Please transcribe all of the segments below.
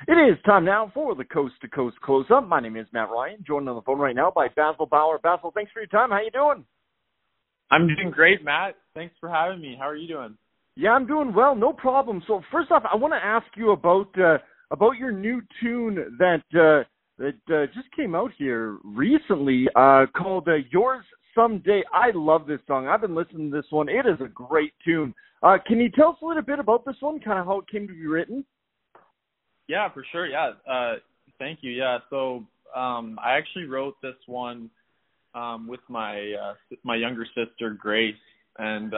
It is time now for the Coast to Coast Close-Up. My name is Matt Ryan, joined on the phone right now by Basil Bauer. Basil, thanks for your time. How you doing? I'm doing great, Matt. Thanks for having me. How are you doing? Yeah, I'm doing well. No problem. So first off, I want to ask you about your new tune that just came out here recently called Yours Someday. I love this song. I've been listening to this one. It is a great tune. Can you tell us a little bit about this one, kind of how it came to be written? Yeah, for sure. Yeah. Thank you. Yeah. So I actually wrote this one with my younger sister Grace, and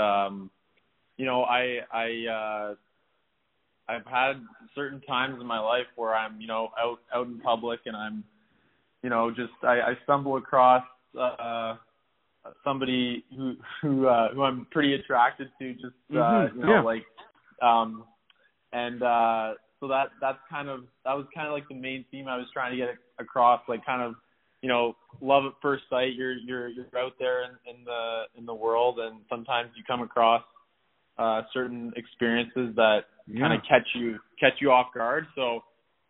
I've had certain times in my life where I'm out in public and I'm I stumble across somebody who I'm pretty attracted to, so that was kind of like the main theme I was trying to get across, like kind of, love at first sight. You're out there in the world, and sometimes you come across certain experiences that kind of catch you off guard. So,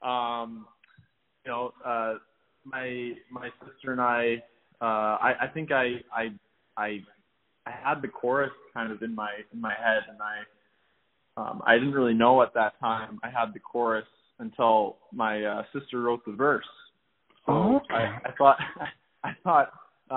my sister and I think I had the chorus kind of in my head, and I didn't really know at that time I had the chorus until my sister wrote the verse. So I thought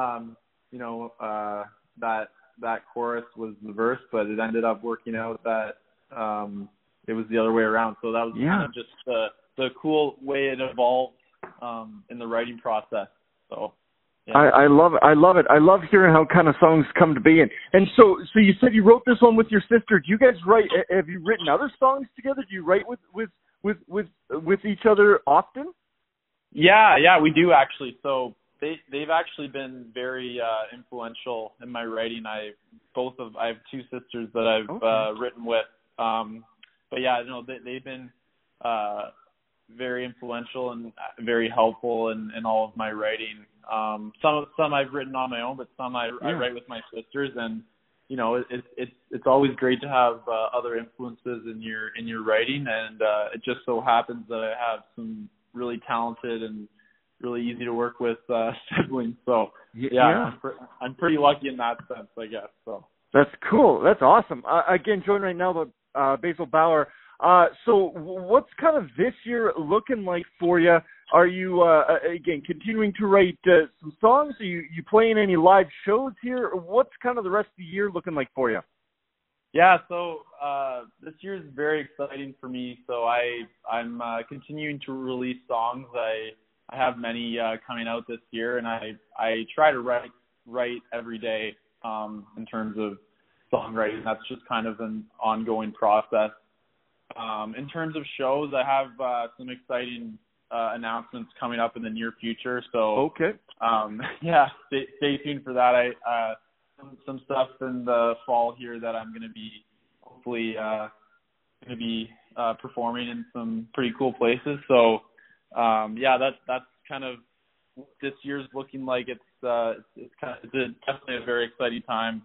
that chorus was the verse, but it ended up working out that it was the other way around. So that was kind of just the cool way it evolved in the writing process. So. Yeah. I love it. I love it. I love hearing how kind of songs come to be. And so you said you wrote this one with your sister. Do you guys write? Have you written other songs together? Do you write with each other often? Yeah, we do actually. So they've actually been very influential in my writing. I have two sisters that I've written with. But yeah, they've been very influential and very helpful in all of my writing. Some I've written on my own, but some I write with my sisters, and it's always great to have other influences in your writing, and it just so happens that I have some really talented and really easy to work with siblings. So I'm pretty lucky in that sense, I guess. So that's cool. That's awesome. Again, joined right now by Basil Bauer. So what's kind of this year looking like for you? Are you, again, continuing to write some songs? Are you playing any live shows here? Or what's kind of the rest of the year looking like for you? Yeah, so this year is very exciting for me. So I'm continuing to release songs. I have many coming out this year, and I try to write every day in terms of songwriting. That's just kind of an ongoing process. In terms of shows, I have some exciting announcements coming up in the near future. So stay tuned for that. I some stuff in the fall here that I'm going to be hopefully performing in some pretty cool places. So that's kind of what this year's looking like. It's definitely a very exciting time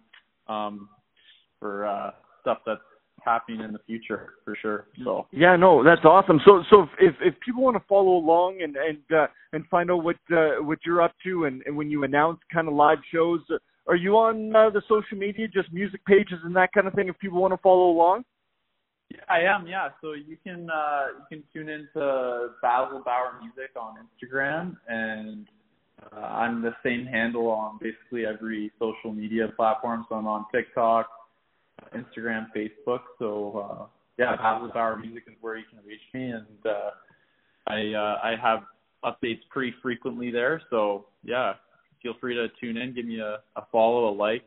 for stuff that's happening in the future for sure. So that's awesome. So if people want to follow along and find out what you're up to, and when you announce kind of live shows, are you on the social media, just music pages and that kind of thing, if people want to follow along? Yeah, I am. Yeah, so you can tune into Basil Bauer Music on Instagram, and I'm the same handle on basically every social media platform. So I'm on TikTok, Instagram, Facebook. So Basil Bauer Music is where you can reach me, and I have updates pretty frequently there. So feel free to tune in, give me a follow, a like.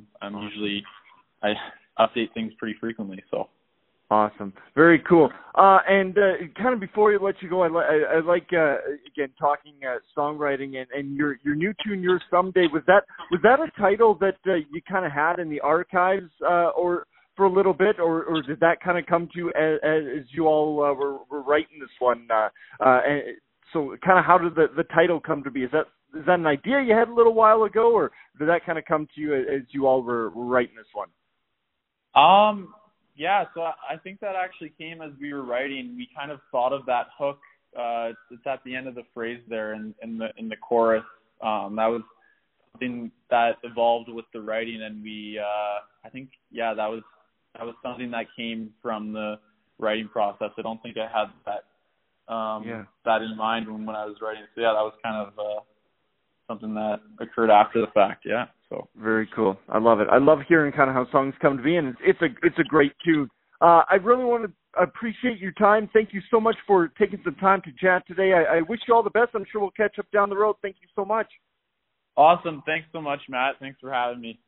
I update things pretty frequently. So awesome, very cool. And kind of before we let you go, I like again talking songwriting and your new tune, Yours Someday. Was that a title that you kind of had in the archives or for a little bit, or did that kind of come to you as you all were writing this one? And so kind of how did the title come to be? Is that an idea you had a little while ago, or did that kind of come to you as you all were writing this one? So I think that actually came as we were writing. We kind of thought of that hook it's at the end of the phrase there in the chorus. That was something that evolved with the writing, and we I think that was something that came from the writing process. I don't think I had that in mind when I was writing. So that was kind of something that occurred after the fact. Yeah. So very cool. I love it. I love hearing kind of how songs come to be, and it's a great tune. I really want to appreciate your time. Thank you so much for taking some time to chat today. I wish you all the best. I'm sure we'll catch up down the road. Thank you so much. Awesome. Thanks so much, Matt. Thanks for having me.